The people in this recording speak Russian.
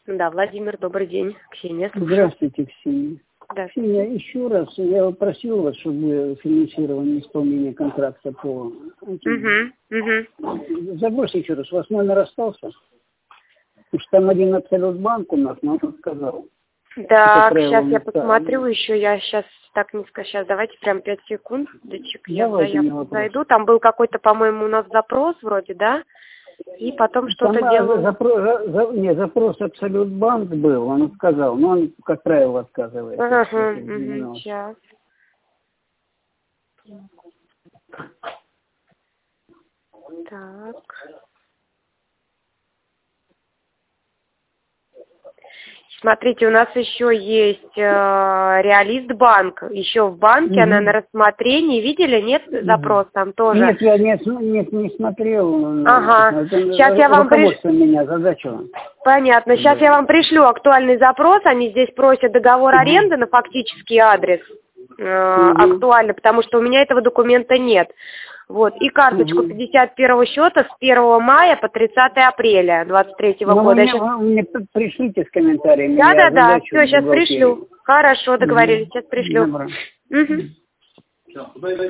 Да, Владимир, добрый день. Ксения, слушаю. Здравствуйте, Ксения. Да. Ксения, еще раз, я просил вас, чтобы вы финансировали исполнение контракта по... Забросьте еще раз, у вас номер остался? Потому что там один Абсолют банк у нас, но он сказал. Так, сейчас я посмотрю еще, я сейчас так низко, сейчас давайте прям 5 секунд, я в заявку зайду, там был какой-то, по-моему, у нас запрос вроде, да, и потом что-то делал. Запрос Абсолют банк был, он сказал, но он, как правило, отказывается. Сейчас. Так. Смотрите, у нас еще есть Реалист банк, еще в банке, она на рассмотрении, видели, нет, запрос там тоже? Нет, я не смотрел. Ага, сейчас я вам пришлю. Меня задача. Понятно, сейчас я вам пришлю актуальный запрос, они здесь просят договор аренды на фактический адрес, актуально, потому что у меня этого документа нет. Вот, и карточку 51 счета с 1 мая по 30 апреля 23 года. Вы мне пришлите с комментариями. Да, все, сейчас пришлю. Хорошо, договорились, сейчас пришлю.